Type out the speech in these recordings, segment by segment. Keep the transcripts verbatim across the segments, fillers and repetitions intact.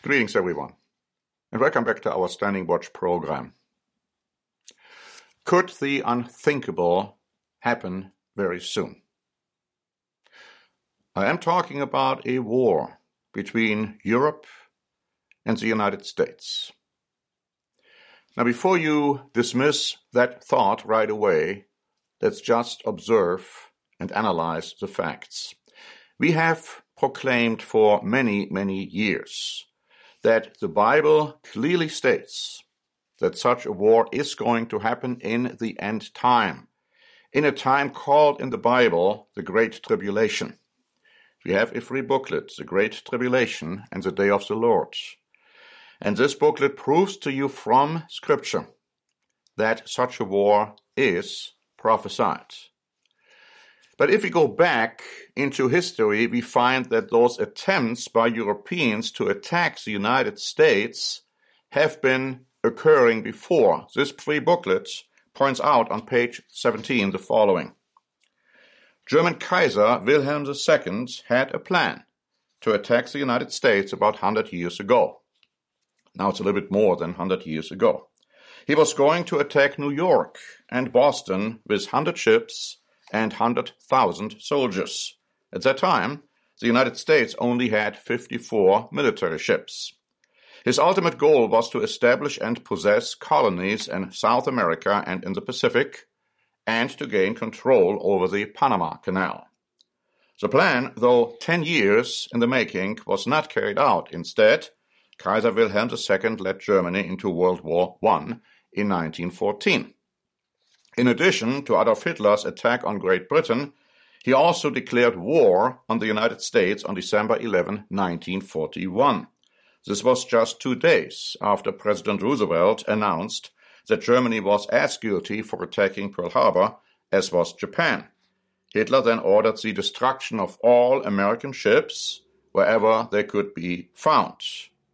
Greetings, everyone, and welcome back to our Standing Watch program. Could the unthinkable happen very soon? I am talking about a war between Europe and the United States. Now, before you dismiss that thought right away, let's just observe and analyze the facts. We have proclaimed for many, many years that the Bible clearly states that such a war is going to happen in the end time, in a time called in the Bible the Great Tribulation. We have a free booklet, The Great Tribulation and the Day of the Lord. And this booklet proves to you from Scripture that such a war is prophesied. But if we go back into history, we find that those attempts by Europeans to attack the United States have been occurring before. This free booklet points out on page seventeen the following. German Kaiser Wilhelm the Second had a plan to attack the United States about one hundred years ago. Now it's a little bit more than one hundred years ago. He was going to attack New York and Boston with one hundred ships and one hundred thousand soldiers. At that time, the United States only had fifty-four military ships. His ultimate goal was to establish and possess colonies in South America and in the Pacific, and to gain control over the Panama Canal. The plan, though ten years in the making, was not carried out. Instead, Kaiser Wilhelm the Second led Germany into World War One in nineteen fourteen. In addition to Adolf Hitler's attack on Great Britain, he also declared war on the United States on December eleventh, nineteen forty-one. This was just two days after President Roosevelt announced that Germany was as guilty for attacking Pearl Harbor as was Japan. Hitler then ordered the destruction of all American ships wherever they could be found.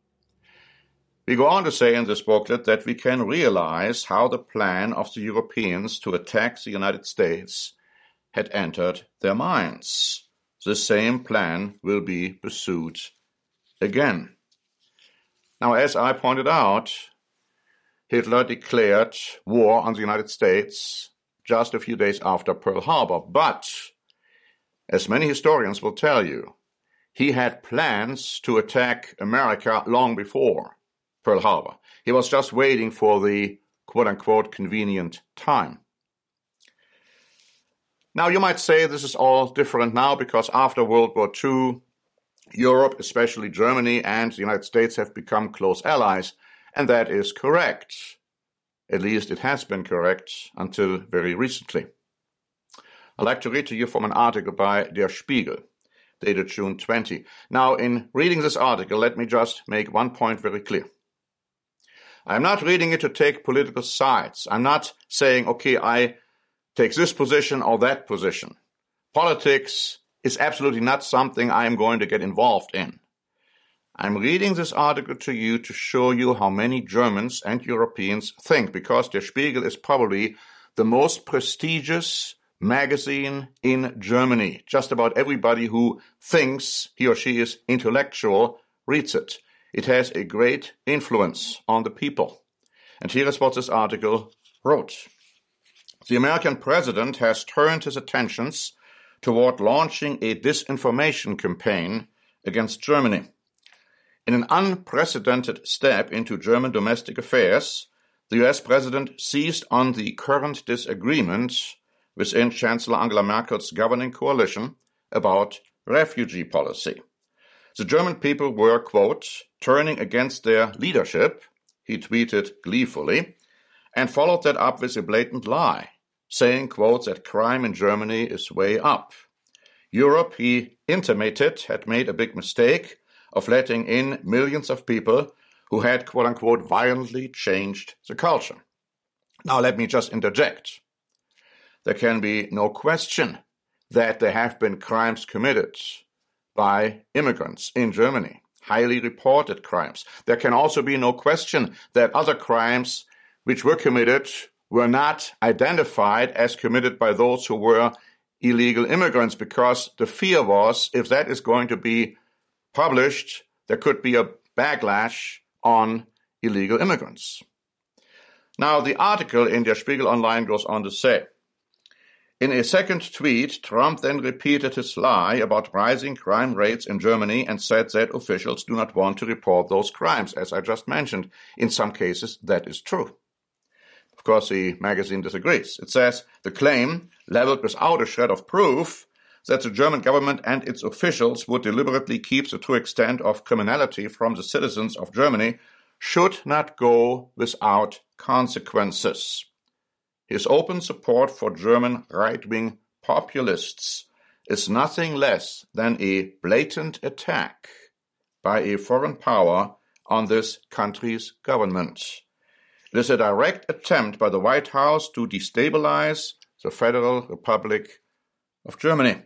We go on to say in this booklet that we can realize how the plan of the Europeans to attack the United States had entered their minds. The same plan will be pursued again. Now, as I pointed out, Hitler declared war on the United States just a few days after Pearl Harbor. But, as many historians will tell you, he had plans to attack America long before Pearl Harbor. He was just waiting for the quote-unquote convenient time. Now, you might say this is all different now because after World War Two, Europe, especially Germany and the United States, have become close allies, and that is correct. At least it has been correct until very recently. I'd like to read to you from an article by Der Spiegel, dated June twentieth. Now, in reading this article, let me just make one point very clear. I'm not reading it to take political sides. I'm not saying, okay, I take this position or that position. Politics is absolutely not something I am going to get involved in. I'm reading this article to you to show you how many Germans and Europeans think, because Der Spiegel is probably the most prestigious magazine in Germany. Just about everybody who thinks he or she is intellectual reads it. It has a great influence on the people. And here is what this article wrote. The American president has turned his attentions toward launching a disinformation campaign against Germany. In an unprecedented step into German domestic affairs, the U S president seized on the current disagreement within Chancellor Angela Merkel's governing coalition about refugee policy. The German people were, quote, turning against their leadership, he tweeted gleefully, and followed that up with a blatant lie, saying, quote, that crime in Germany is way up. Europe, he intimated, had made a big mistake of letting in millions of people who had, quote-unquote, violently changed the culture. Now let me just interject. There can be no question that there have been crimes committed by immigrants in Germany, highly reported crimes. There can also be no question that other crimes which were committed were not identified as committed by those who were illegal immigrants, because the fear was if that is going to be published, there could be a backlash on illegal immigrants. Now, the article in Der Spiegel Online goes on to say, in a second tweet, Trump then repeated his lie about rising crime rates in Germany and said that officials do not want to report those crimes. As I just mentioned, in some cases that is true. Of course, the magazine disagrees. It says the claim, leveled without a shred of proof, that the German government and its officials would deliberately keep the true extent of criminality from the citizens of Germany should not go without consequences. His open support for German right-wing populists is nothing less than a blatant attack by a foreign power on this country's government. It is a direct attempt by the White House to destabilize the Federal Republic of Germany.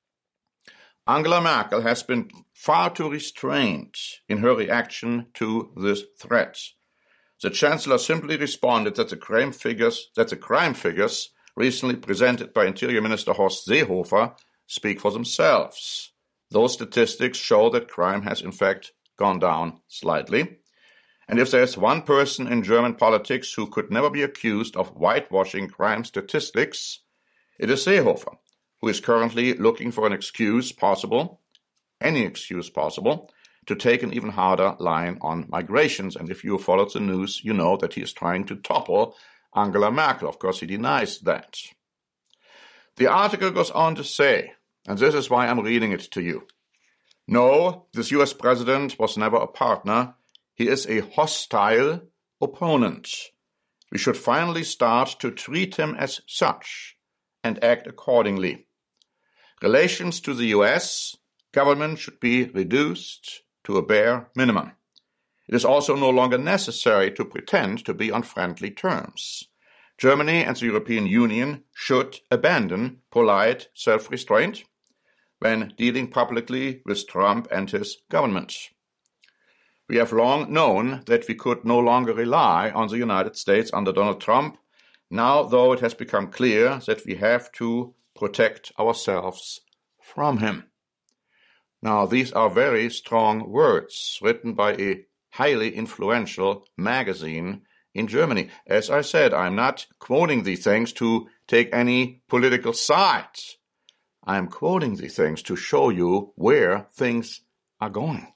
Angela Merkel has been far too restrained in her reaction to this threat. The Chancellor simply responded that the crime figures, that the crime figures recently presented by Interior Minister Horst Seehofer speak for themselves. Those statistics show that crime has in fact gone down slightly. And if there is one person in German politics who could never be accused of whitewashing crime statistics, it is Seehofer, who is currently looking for an excuse possible, any excuse possible, to take an even harder line on migrations. And if you followed the news, you know that he is trying to topple Angela Merkel. Of course, he denies that. The article goes on to say, and this is why I'm reading it to you, no, this U S president was never a partner. He is a hostile opponent. We should finally start to treat him as such and act accordingly. Relations to the U S government should be reduced to a bare minimum. It is also no longer necessary to pretend to be on friendly terms. Germany and the European Union should abandon polite self-restraint when dealing publicly with Trump and his government. We have long known that we could no longer rely on the United States under Donald Trump, now though it has become clear that we have to protect ourselves from him. Now, these are very strong words written by a highly influential magazine in Germany. As I said, I'm not quoting these things to take any political side. I'm quoting these things to show you where things are going.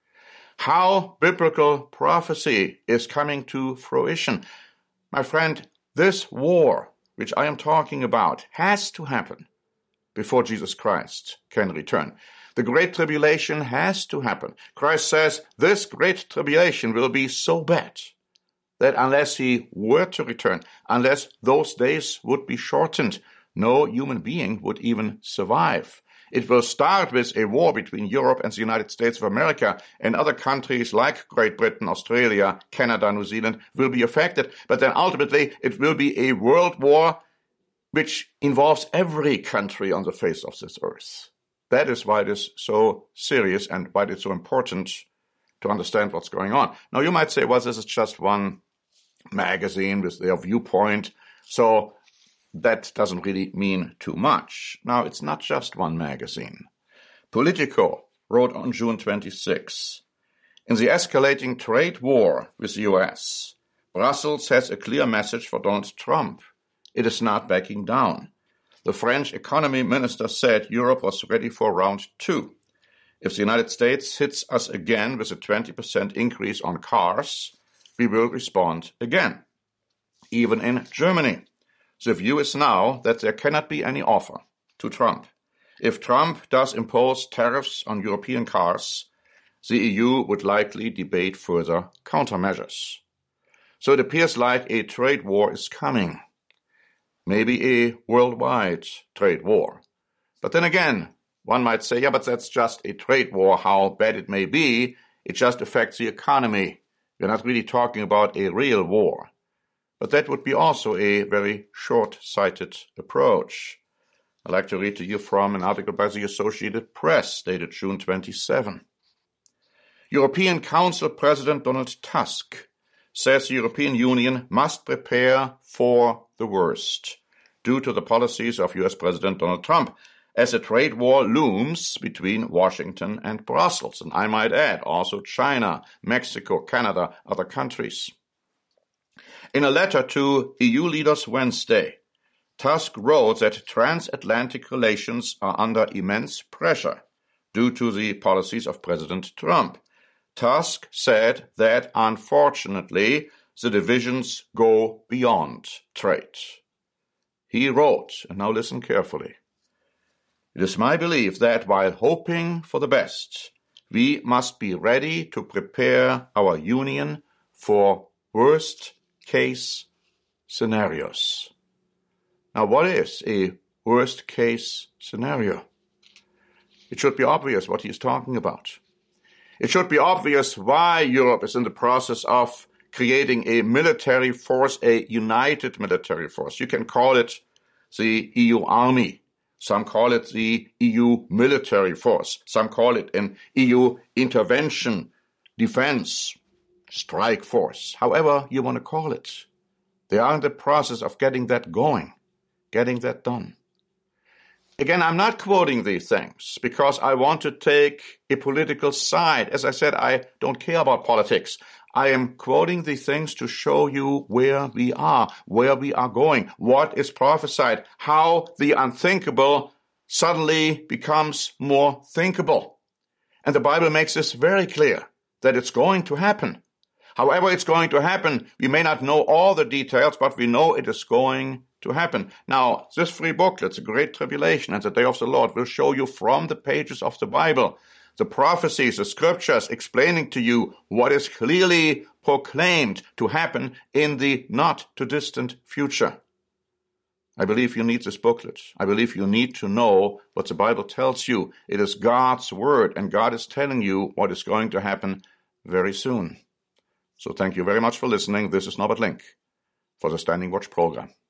How biblical prophecy is coming to fruition. My friend, this war, which I am talking about, has to happen before Jesus Christ can return. The Great Tribulation has to happen. Christ says this Great Tribulation will be so bad that unless he were to return, unless those days would be shortened, no human being would even survive. It will start with a war between Europe and the United States of America, and other countries like Great Britain, Australia, Canada, New Zealand will be affected. But then ultimately it will be a world war which involves every country on the face of this earth. That is why it is so serious and why it is so important to understand what's going on. Now, you might say, well, this is just one magazine with their viewpoint, so that doesn't really mean too much. Now, it's not just one magazine. Politico wrote on June twenty-sixth, in the escalating trade war with the U S, Brussels has a clear message for Donald Trump. It is not backing down. The French economy minister said Europe was ready for round two. If the United States hits us again with a twenty percent increase on cars, we will respond again. Even in Germany, the view is now that there cannot be any offer to Trump. If Trump does impose tariffs on European cars, the E U would likely debate further countermeasures. So it appears like a trade war is coming. Maybe a worldwide trade war. But then again, one might say, yeah, but that's just a trade war. How bad it may be, it just affects the economy. We're not really talking about a real war. But that would be also a very short-sighted approach. I'd like to read to you from an article by the Associated Press dated June twenty-seventh. European Council President Donald Tusk says the European Union must prepare for the worst due to the policies of U S President Donald Trump. as a trade war looms between Washington and Brussels, and I might add also China, Mexico, Canada, other countries. In a letter to E U leaders Wednesday, Tusk wrote that transatlantic relations are under immense pressure due to the policies of President Trump. Tusk said that, unfortunately, the divisions go beyond trade. He wrote, and now listen carefully, "It is my belief that while hoping for the best, we must be ready to prepare our union for worst-case scenarios." Now, what is a worst-case scenario? It should be obvious what he is talking about. It should be obvious why Europe is in the process of creating a military force, a united military force. You can call it the E U Army. Some call it the E U military force. Some call it an E U intervention, defense, strike force. However you want to call it. They are in the process of getting that going, getting that done. Again, I'm not quoting these things because I want to take a political side. As I said, I don't care about politics. I am quoting these things to show you where we are, where we are going, what is prophesied, how the unthinkable suddenly becomes more thinkable. And the Bible makes this very clear that it's going to happen. However it's going to happen, we may not know all the details, but we know it is going to happen. Now, this free booklet, The Great Tribulation and the Day of the Lord, will show you from the pages of the Bible the prophecies, the scriptures explaining to you what is clearly proclaimed to happen in the not-too-distant future. I believe you need this booklet. I believe you need to know what the Bible tells you. It is God's word, and God is telling you what is going to happen very soon. So thank you very much for listening. This is Norbert Link for the Standing Watch program.